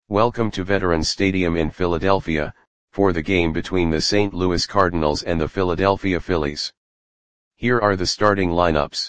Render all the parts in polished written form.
Welcome to Veterans Stadium in Philadelphia, for the game between the St. Louis Cardinals and the Philadelphia Phillies. Here are the starting lineups.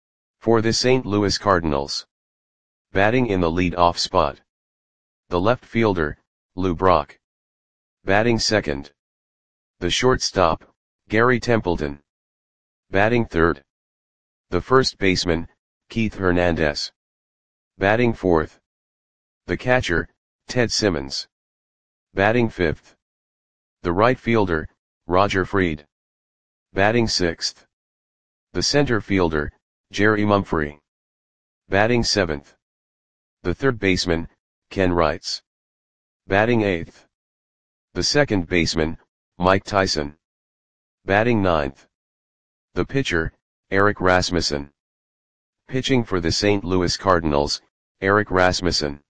For the St. Louis Cardinals. Batting in the lead-off spot. The left fielder, Lou Brock. Batting second. The shortstop, Gary Templeton. Batting third. The first baseman, Keith Hernandez. Batting fourth. The catcher, Ted Simmons. Batting fifth. The right fielder, Roger Freed. Batting sixth. The center fielder, Jerry Mumphrey. Batting seventh. The third baseman, Ken Wrights. Batting eighth. The second baseman, Mike Tyson. Batting ninth. The pitcher, Eric Rasmussen. Pitching for the St. Louis Cardinals, Eric Rasmussen.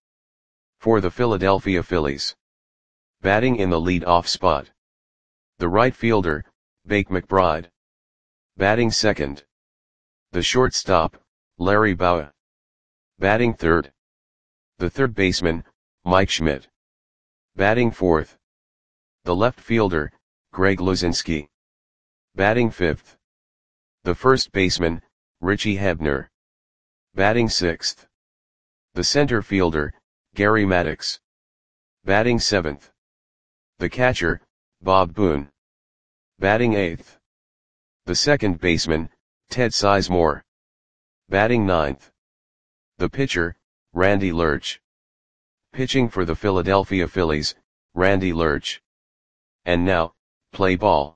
For the Philadelphia Phillies. Batting in the lead-off spot. The right fielder, Bake McBride. Batting second. The shortstop, Larry Bowa. Batting third. The third baseman, Mike Schmidt. Batting fourth. The left fielder, Greg Luzinski. Batting fifth. The first baseman, Richie Hebner. Batting sixth. The center fielder, Gary Maddox. Batting seventh. The catcher, Bob Boone. Batting eighth. The second baseman, Ted Sizemore. Batting ninth. The pitcher, Randy Lerch. Pitching for the Philadelphia Phillies, Randy Lerch. And now, play ball.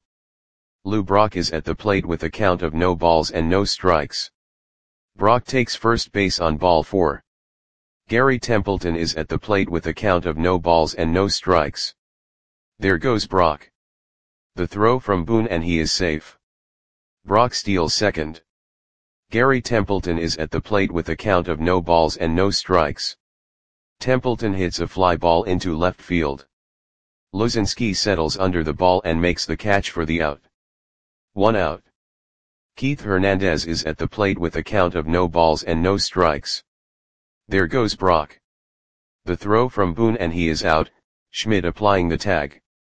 Lou Brock is at the plate with a count of no balls and no strikes. Brock takes first base on ball 4. Gary Templeton is at the plate with a count of no balls and no strikes. There goes Brock. The throw from Boone and he is safe. Brock steals second. Gary Templeton is at the plate with a count of no balls and no strikes. Templeton hits a fly ball into left field. Luzinski settles under the ball and makes the catch for the out. 1 out. Keith Hernandez is at the plate with a count of no balls and no strikes. There goes Brock. The throw from Boone and he is out, Schmidt applying the tag.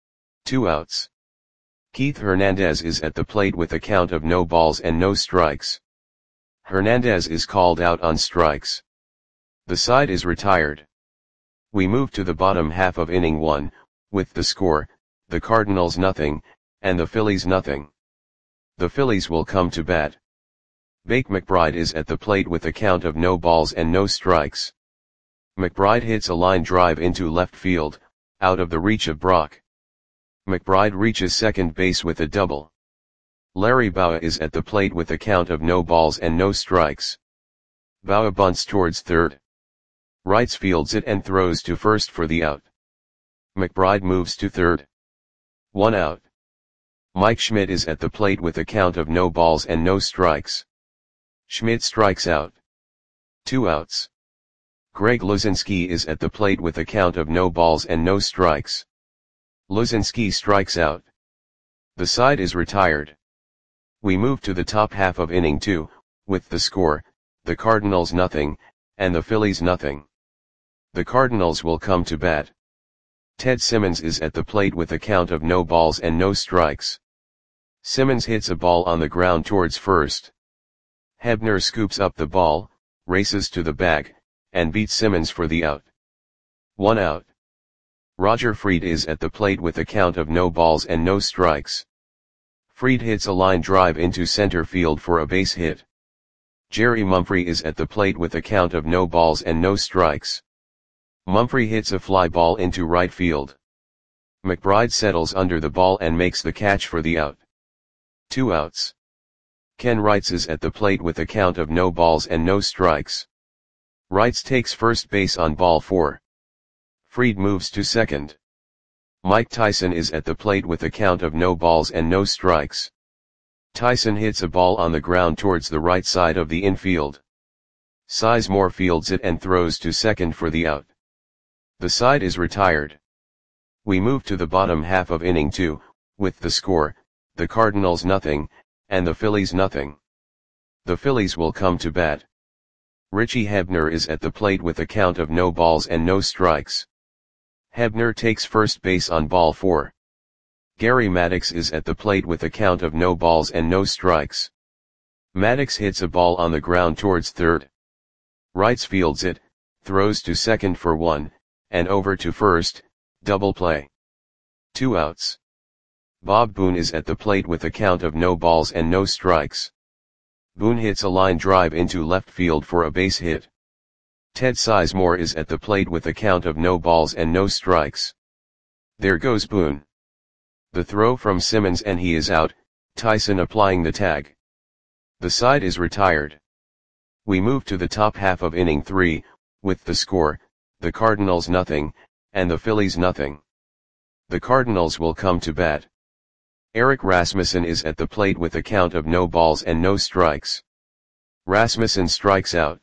2 outs. Keith Hernandez is at the plate with a count of no balls and no strikes. Hernandez is called out on strikes. The side is retired. We move to the bottom half of inning 1, with the score, the Cardinals nothing, and the Phillies nothing. The Phillies will come to bat. Bake McBride is at the plate with a count of no balls and no strikes. McBride hits a line drive into left field, out of the reach of Brock. McBride reaches second base with a double. Larry Bowa is at the plate with a count of no balls and no strikes. Bowa bunts towards third. Wrights fields it and throws to first for the out. McBride moves to third. 1 out. Mike Schmidt is at the plate with a count of no balls and no strikes. Schmidt strikes out. 2 outs. Greg Luzinski is at the plate with a count of no balls and no strikes. Luzinski strikes out. The side is retired. We move to the top half of inning 2, with the score, the Cardinals nothing, and the Phillies nothing. The Cardinals will come to bat. Ted Simmons is at the plate with a count of no balls and no strikes. Simmons hits a ball on the ground towards first. Hebner scoops up the ball, races to the bag, and beats Simmons for the out. 1 out. Roger Freed is at the plate with a count of no balls and no strikes. Freed hits a line drive into center field for a base hit. Jerry Mumphrey is at the plate with a count of no balls and no strikes. Mumphrey hits a fly ball into right field. McBride settles under the ball and makes the catch for the out. 2 outs. Ken Wrights is at the plate with a count of no balls and no strikes. Wrights takes first base on ball 4. Freed moves to second. Mike Tyson is at the plate with a count of no balls and no strikes. Tyson hits a ball on the ground towards the right side of the infield. Sizemore fields it and throws to second for the out. The side is retired. We move to the bottom half of inning 2, with the score, the Cardinals nothing, and the Phillies nothing. The Phillies will come to bat. Richie Hebner is at the plate with a count of no balls and no strikes. Hebner takes first base on ball 4. Gary Maddox is at the plate with a count of no balls and no strikes. Maddox hits a ball on the ground towards third. Wrights fields it, throws to second for 1, and over to first, double play. 2 outs. Bob Boone is at the plate with a count of no balls and no strikes. Boone hits a line drive into left field for a base hit. Ted Sizemore is at the plate with a count of no balls and no strikes. There goes Boone. The throw from Simmons and he is out, Tyson applying the tag. The side is retired. We move to the top half of inning 3, with the score, the Cardinals nothing, and the Phillies nothing. The Cardinals will come to bat. Eric Rasmussen is at the plate with a count of no balls and no strikes. Rasmussen strikes out.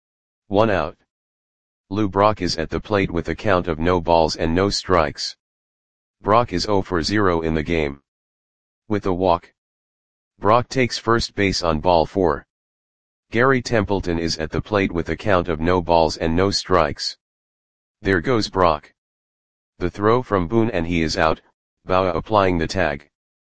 1 out. Lou Brock is at the plate with a count of no balls and no strikes. Brock is 0 for 0 in the game. With a walk. Brock takes first base on ball 4. Gary Templeton is at the plate with a count of no balls and no strikes. There goes Brock. The throw from Boone and he is out, Bauer applying the tag.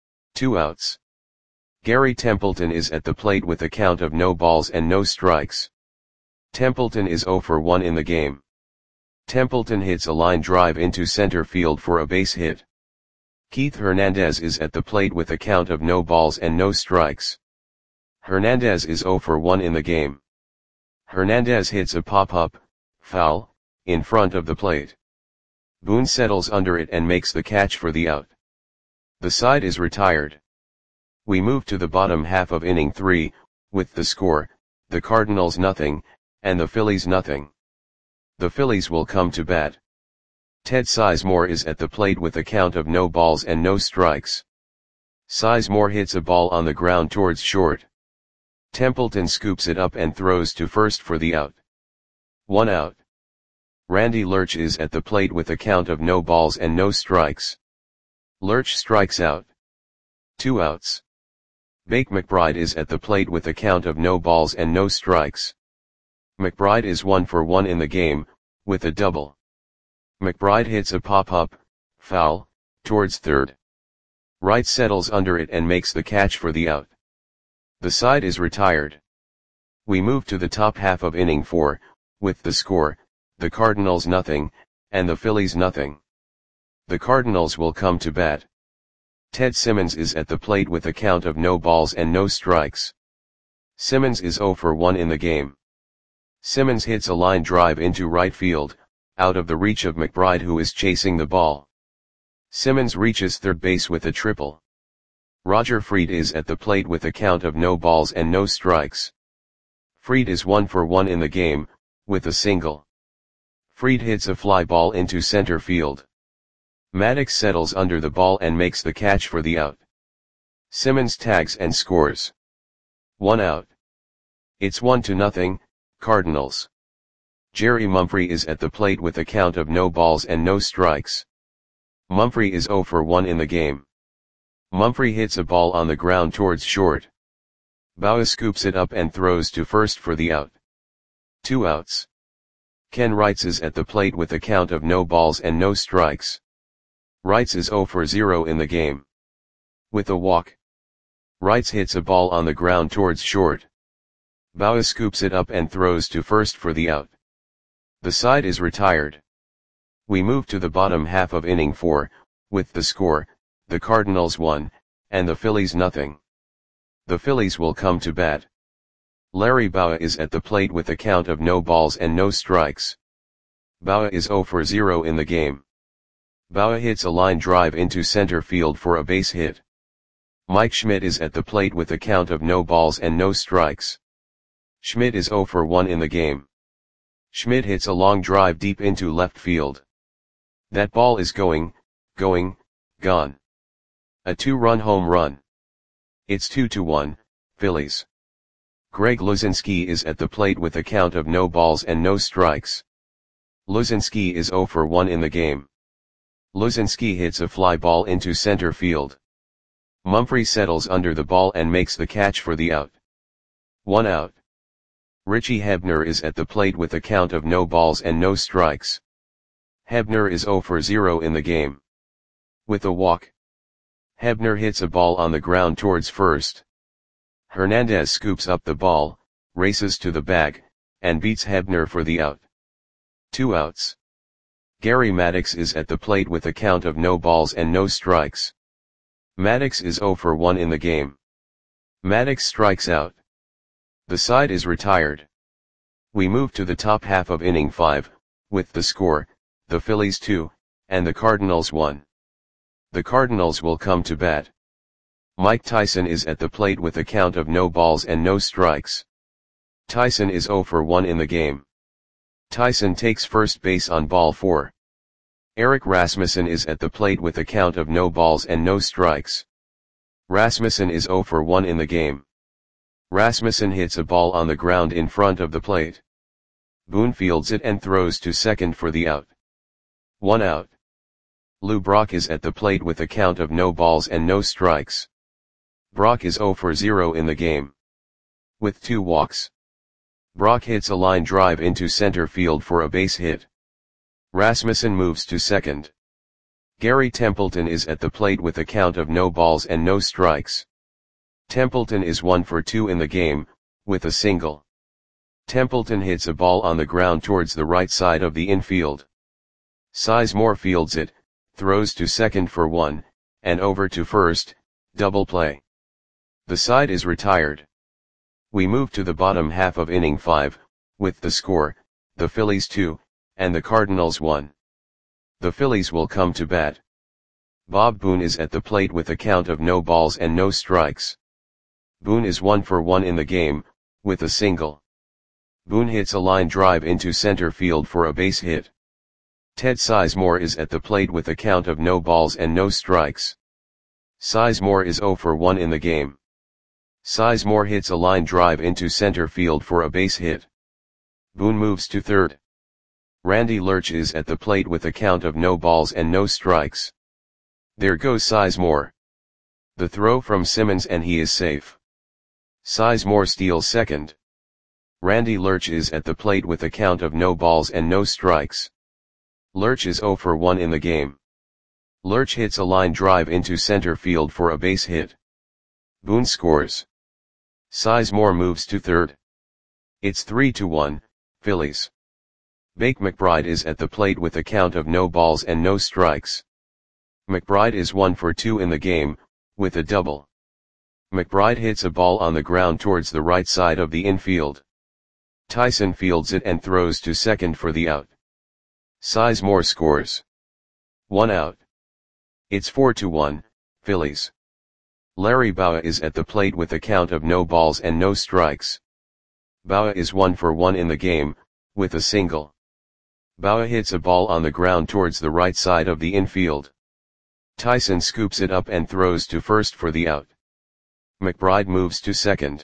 2 outs. Gary Templeton is at the plate with a count of no balls and no strikes. Templeton is 0 for 1 in the game. Templeton hits a line drive into center field for a base hit. Keith Hernandez is at the plate with a count of no balls and no strikes. Hernandez is 0 for 1 in the game. Hernandez hits a pop-up, foul, in front of the plate. Boone settles under it and makes the catch for the out. The side is retired. We move to the bottom half of inning 3, with the score, the Cardinals nothing, and the Phillies nothing. The Phillies will come to bat. Ted Sizemore is at the plate with a count of no balls and no strikes. Sizemore hits a ball on the ground towards short. Templeton scoops it up and throws to first for the out. 1 out. Randy Lurch is at the plate with a count of no balls and no strikes. Lurch strikes out. 2 outs. Bake McBride is at the plate with a count of no balls and no strikes. McBride is 1 for 1 in the game, with a double. McBride hits a pop-up, foul, towards third. Wright settles under it and makes the catch for the out. The side is retired. We move to the top half of inning 4, with the score, the Cardinals nothing, and the Phillies nothing. The Cardinals will come to bat. Ted Simmons is at the plate with a count of no balls and no strikes. Simmons is 0 for 1 in the game. Simmons hits a line drive into right field, out of the reach of McBride who is chasing the ball. Simmons reaches third base with a triple. Roger Freed is at the plate with a count of no balls and no strikes. Freed is 1 for 1 in the game, with a single. Freed hits a fly ball into center field. Maddox settles under the ball and makes the catch for the out. Simmons tags and scores. 1 out. It's 1-0, Cardinals. Jerry Mumphrey is at the plate with a count of no balls and no strikes. Mumphrey is 0 for 1 in the game. Mumphrey hits a ball on the ground towards short. Bauer scoops it up and throws to first for the out. 2 outs. Ken Wrights is at the plate with a count of no balls and no strikes. Wrights is 0 for 0 in the game. With a walk. Wrights hits a ball on the ground towards short. Bauer scoops it up and throws to first for the out. The side is retired. We move to the bottom half of inning 4, with the score, the Cardinals 1, and the Phillies nothing. The Phillies will come to bat. Larry Bauer is at the plate with a count of no balls and no strikes. Bauer is 0 for 0 in the game. Bauer hits a line drive into center field for a base hit. Mike Schmidt is at the plate with a count of no balls and no strikes. Schmidt is 0 for 1 in the game. Schmidt hits a long drive deep into left field. That ball is gone. A 2-run home run. It's 2-1, Phillies. Greg Luzinski is at the plate with a count of no balls and no strikes. Luzinski is 0 for 1 in the game. Luzinski hits a fly ball into center field. Mumphrey settles under the ball and makes the catch for the out. 1 out. Richie Hebner is at the plate with a count of no balls and no strikes. Hebner is 0 for 0 in the game. With a walk, Hebner hits a ball on the ground towards first. Hernandez scoops up the ball, races to the bag, and beats Hebner for the out. 2 outs. Gary Maddox is at the plate with a count of no balls and no strikes. Maddox is 0 for 1 in the game. Maddox strikes out. The side is retired. We move to the top half of inning 5, with the score, the Phillies 2, and the Cardinals 1. The Cardinals will come to bat. Mike Tyson is at the plate with a count of no balls and no strikes. Tyson is 0 for 1 in the game. Tyson takes first base on ball 4. Eric Rasmussen is at the plate with a count of no balls and no strikes. Rasmussen is 0 for 1 in the game. Rasmussen hits a ball on the ground in front of the plate. Boone fields it and throws to second for the out. 1 out. Lou Brock is at the plate with a count of no balls and no strikes. Brock is 0 for 0 in the game. With 2 walks, Brock hits a line drive into center field for a base hit. Rasmussen moves to second. Gary Templeton is at the plate with a count of no balls and no strikes. Templeton is 1 for 2 in the game, with a single. Templeton hits a ball on the ground towards the right side of the infield. Sizemore fields it, throws to second for 1, and over to first, double play. The side is retired. We move to the bottom half of inning 5, with the score, the Phillies 2, and the Cardinals 1. The Phillies will come to bat. Bob Boone is at the plate with a count of no balls and no strikes. Boone is 1 for 1 in the game, with a single. Boone hits a line drive into center field for a base hit. Ted Sizemore is at the plate with a count of no balls and no strikes. Sizemore is 0 for 1 in the game. Sizemore hits a line drive into center field for a base hit. Boone moves to third. Randy Lurch is at the plate with a count of no balls and no strikes. There goes Sizemore. The throw from Simmons and he is safe. Sizemore steals second. Randy Lurch is at the plate with a count of no balls and no strikes. Lurch is 0 for 1 in the game. Lurch hits a line drive into center field for a base hit. Boone scores. Sizemore moves to third. It's 3-1, Phillies. Bake McBride is at the plate with a count of no balls and no strikes. McBride is 1 for 2 in the game, with a double. McBride hits a ball on the ground towards the right side of the infield. Tyson fields it and throws to second for the out. Sizemore scores. 1 out. It's 4-1, Phillies. Larry Bowa is at the plate with a count of no balls and no strikes. Bowa is 1 for 1 in the game, with a single. Bowa hits a ball on the ground towards the right side of the infield. Tyson scoops it up and throws to first for the out. McBride moves to second.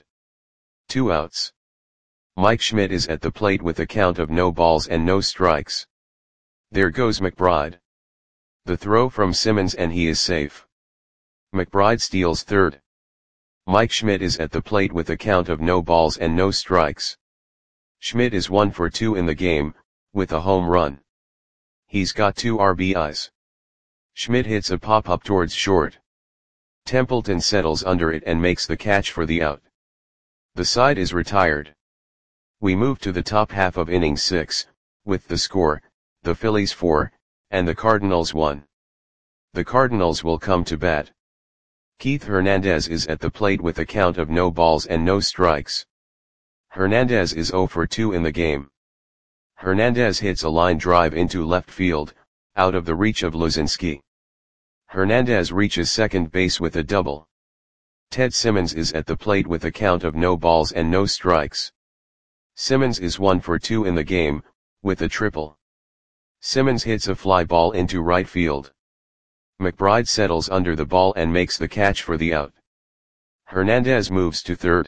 2 outs. Mike Schmidt is at the plate with a count of no balls and no strikes. There goes McBride. The throw from Simmons and he is safe. McBride steals third. Mike Schmidt is at the plate with a count of no balls and no strikes. Schmidt is 1 for 2 in the game, with a home run. He's got 2 RBIs. Schmidt hits a pop-up towards short. Templeton settles under it and makes the catch for the out. The side is retired. We move to the top half of inning 6, with the score, the Phillies 4, and the Cardinals 1. The Cardinals will come to bat. Keith Hernandez is at the plate with a count of no balls and no strikes. Hernandez is 0 for 2 in the game. Hernandez hits a line drive into left field, out of the reach of Luzinski. Hernandez reaches second base with a double. Ted Simmons is at the plate with a count of no balls and no strikes. Simmons is 1 for 2 in the game, with a triple. Simmons hits a fly ball into right field. McBride settles under the ball and makes the catch for the out. Hernandez moves to third.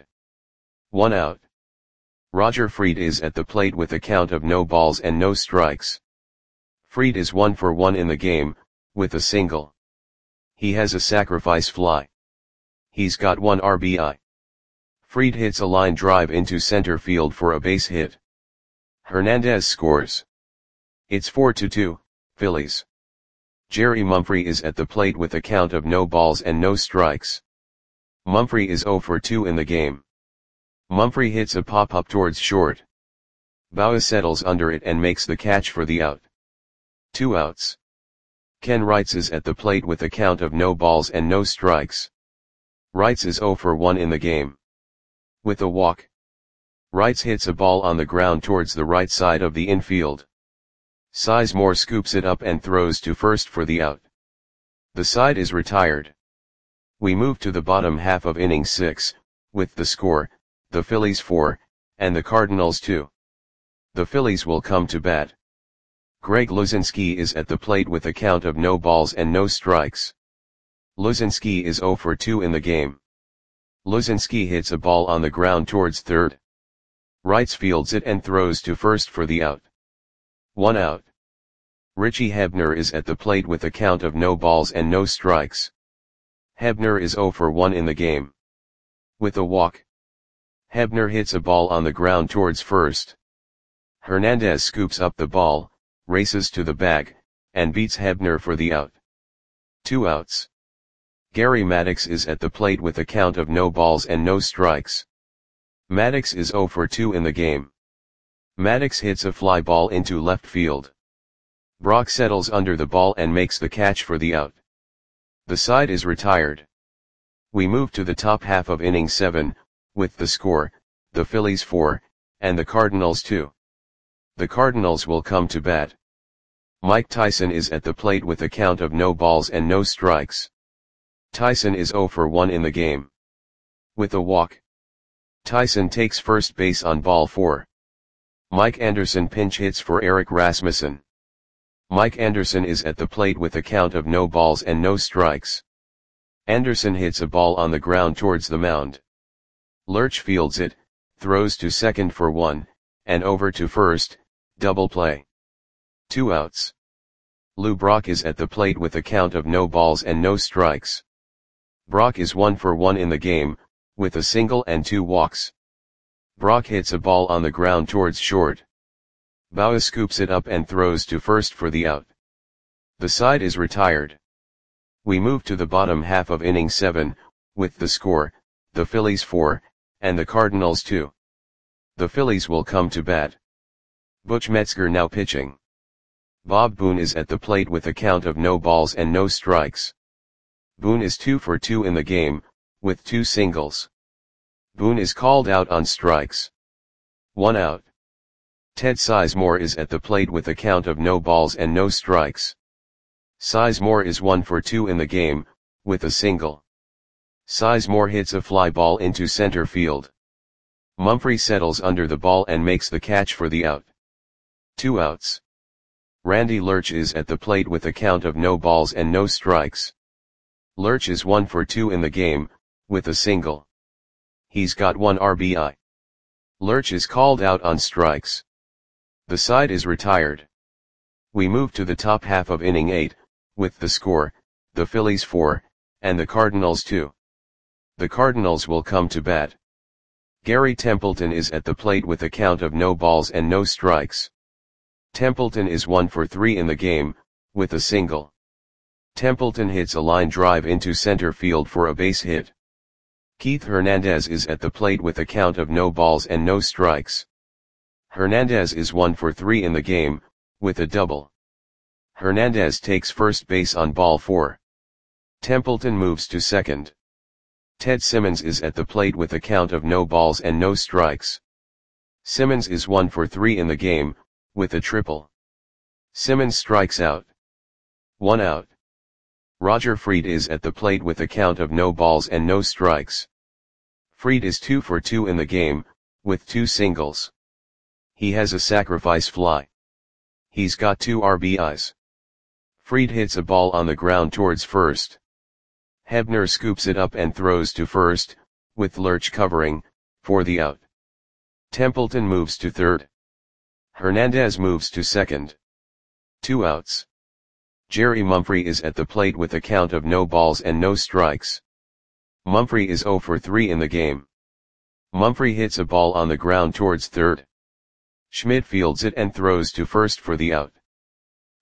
1 out. Roger Freed is at the plate with a count of no balls and no strikes. Freed is 1 for 1 in the game, with a single. He has a sacrifice fly. He's got 1 RBI. Freed hits a line drive into center field for a base hit. Hernandez scores. It's 4-2, Phillies. Jerry Mumphrey is at the plate with a count of no balls and no strikes. Mumphrey is 0 for 2 in the game. Mumphrey hits a pop-up towards short. Bauer settles under it and makes the catch for the out. 2 outs. Ken Wrights is at the plate with a count of no balls and no strikes. Wrights is 0 for 1 in the game. With a walk. Wrights hits a ball on the ground towards the right side of the infield. Sizemore scoops it up and throws to first for the out. The side is retired. We move to the bottom half of inning 6, with the score, the Phillies 4, and the Cardinals 2. The Phillies will come to bat. Greg Luzinski is at the plate with a count of no balls and no strikes. Luzinski is 0 for 2 in the game. Luzinski hits a ball on the ground towards third. Wrights fields it and throws to first for the out. 1 out. Richie Hebner is at the plate with a count of no balls and no strikes. Hebner is 0 for 1 in the game. With a walk. Hebner hits a ball on the ground towards first. Hernandez scoops up the ball, races to the bag, and beats Hebner for the out. 2 outs. Gary Maddox is at the plate with a count of no balls and no strikes. Maddox is 0 for 2 in the game. Maddox hits a fly ball into left field. Brock settles under the ball and makes the catch for the out. The side is retired. We move to the top half of inning 7, with the score, the Phillies 4, and the Cardinals 2. The Cardinals will come to bat. Mike Tyson is at the plate with a count of no balls and no strikes. Tyson is 0 for 1 in the game. With a walk. Tyson takes first base on ball 4. Mike Anderson pinch hits for Eric Rasmussen. Mike Anderson is at the plate with a count of no balls and no strikes. Anderson hits a ball on the ground towards the mound. Lurch fields it, throws to second for 1, and over to first, double play. 2 outs. Lou Brock is at the plate with a count of no balls and no strikes. Brock is 1 for 1 in the game, with a single and 2 walks. Brock hits a ball on the ground towards short. Bauer scoops it up and throws to first for the out. The side is retired. We move to the bottom half of inning 7, with the score, the Phillies 4, and the Cardinals 2. The Phillies will come to bat. Butch Metzger now pitching. Bob Boone is at the plate with a count of no balls and no strikes. Boone is 2 for 2 in the game, with 2 singles. Boone is called out on strikes. 1 out. Ted Sizemore is at the plate with a count of no balls and no strikes. Sizemore is 1 for 2 in the game, with a single. Sizemore hits a fly ball into center field. Mumphrey settles under the ball and makes the catch for the out. 2 outs. Randy Lurch is at the plate with a count of no balls and no strikes. Lurch is 1 for 2 in the game, with a single. He's got 1 RBI. Lurch is called out on strikes. The side is retired. We move to the top half of inning 8, with the score, the Phillies 4, and the Cardinals 2. The Cardinals will come to bat. Gary Templeton is at the plate with a count of no balls and no strikes. Templeton is 1 for 3 in the game, with a single. Templeton hits a line drive into center field for a base hit. Keith Hernandez is at the plate with a count of no balls and no strikes. Hernandez is 1 for 3 in the game, with a double. Hernandez takes first base on ball 4. Templeton moves to second. Ted Simmons is at the plate with a count of no balls and no strikes. Simmons is 1 for 3 in the game, with a triple. Simmons strikes out. 1 out. Roger Freed is at the plate with a count of no balls and no strikes. Freed is 2 for 2 in the game, with 2 singles. He has a sacrifice fly. He's got 2 RBIs. Freed hits a ball on the ground towards first. Hebner scoops it up and throws to first, with Lurch covering, for the out. Templeton moves to third. Hernandez moves to second. 2 outs. Jerry Mumphrey is at the plate with a count of no balls and no strikes. Mumphrey is 0 for 3 in the game. Mumphrey hits a ball on the ground towards third. Schmidt fields it and throws to first for the out.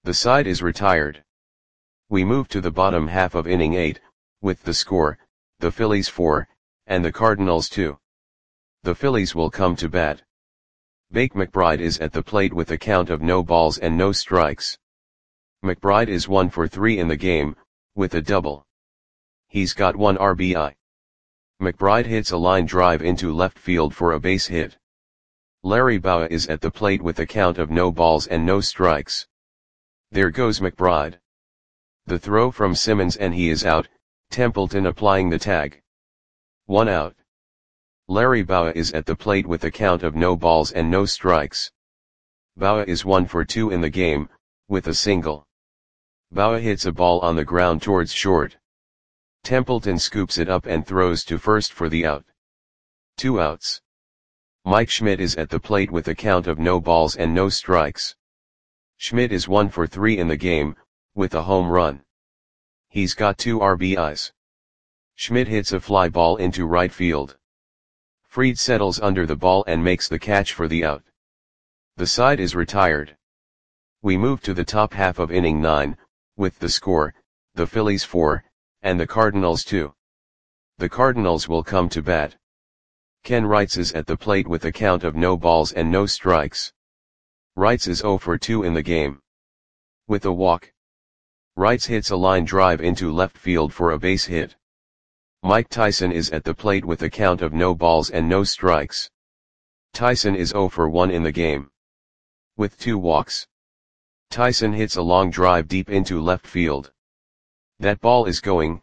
The side is retired. We move to the bottom half of inning 8, with the score, the Phillies 4, and the Cardinals 2. The Phillies will come to bat. Bake McBride is at the plate with a count of no balls and no strikes. McBride is 1 for 3 in the game, with a double. He's got 1 RBI. McBride hits a line drive into left field for a base hit. Larry Bowa is at the plate with a count of no balls and no strikes. There goes McBride. The throw from Simmons and he is out, Templeton applying the tag. 1 out. Larry Bowa is at the plate with a count of no balls and no strikes. Bowa is 1 for 2 in the game, with a single. Bowa hits a ball on the ground towards short. Templeton scoops it up and throws to first for the out. 2 outs. Mike Schmidt is at the plate with a count of no balls and no strikes. Schmidt is 1 for 3 in the game, with a home run. He's got 2 RBIs. Schmidt hits a fly ball into right field. Fried settles under the ball and makes the catch for the out. The side is retired. We move to the top half of inning 9, with the score, the Phillies 4, and the Cardinals 2. The Cardinals will come to bat. Ken Wrights is at the plate with a count of no balls and no strikes. Wrights is 0 for 2 in the game. With a walk. Wrights hits a line drive into left field for a base hit. Mike Tyson is at the plate with a count of no balls and no strikes. Tyson is 0 for 1 in the game. With 2 walks. Tyson hits a long drive deep into left field. That ball is going,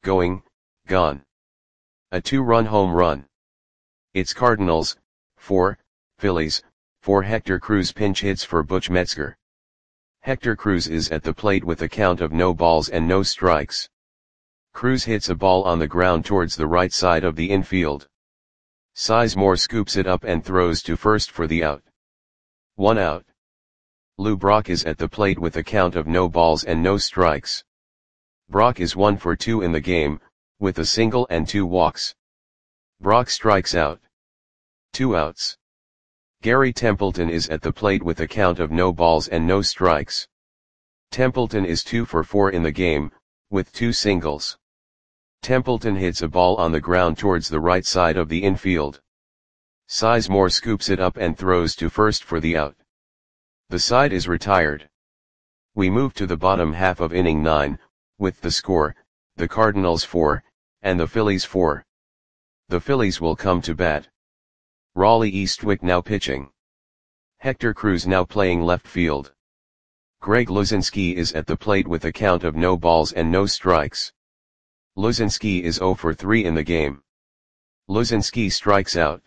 gone. A 2-run home run. It's Cardinals, 4, Phillies, 4. Hector Cruz pinch hits for Butch Metzger. Hector Cruz is at the plate with a count of no balls and no strikes. Cruz hits a ball on the ground towards the right side of the infield. Sizemore scoops it up and throws to first for the out. 1 out. Lou Brock is at the plate with a count of no balls and no strikes. Brock is 1 for 2 in the game, with a single and 2 walks. Brock strikes out. 2 outs. Gary Templeton is at the plate with a count of no balls and no strikes. Templeton is 2 for 4 in the game, with 2 singles. Templeton hits a ball on the ground towards the right side of the infield. Sizemore scoops it up and throws to first for the out. The side is retired. We move to the bottom half of inning 9, with the score, the Cardinals 4, and the Phillies 4. The Phillies will come to bat. Raleigh Eastwick now pitching. Hector Cruz now playing left field. Greg Luzinski is at the plate with a count of no balls and no strikes. Luzinski is 0 for 3 in the game. Luzinski strikes out.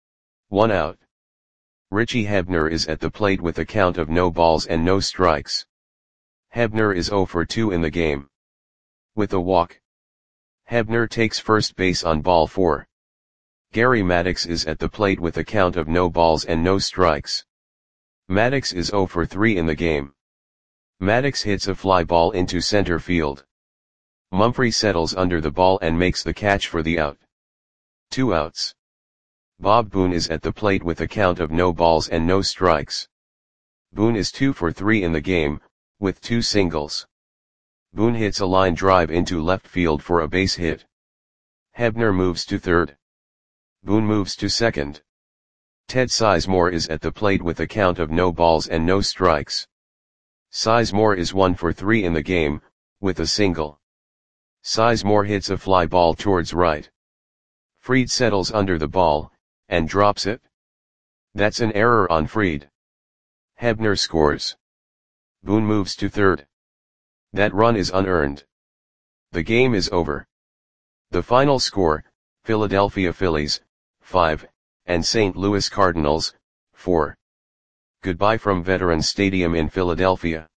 1 out. Richie Hebner is at the plate with a count of no balls and no strikes. Hebner is 0 for 2 in the game. With a walk. Hebner takes first base on ball 4. Gary Maddox is at the plate with a count of no balls and no strikes. Maddox is 0 for 3 in the game. Maddox hits a fly ball into center field. Mumphrey settles under the ball and makes the catch for the out. 2 outs. Bob Boone is at the plate with a count of no balls and no strikes. Boone is 2 for 3 in the game, with 2 singles. Boone hits a line drive into left field for a base hit. Hebner moves to third. Boone moves to second. Ted Sizemore is at the plate with a count of no balls and no strikes. Sizemore is 1 for 3 in the game, with a single. Sizemore hits a fly ball towards right. Fried settles under the ball, and drops it. That's an error on Fried. Hebner scores. Boone moves to third. That run is unearned. The game is over. The final score, Philadelphia Phillies, 5, and St. Louis Cardinals, 4. Goodbye from Veterans Stadium in Philadelphia.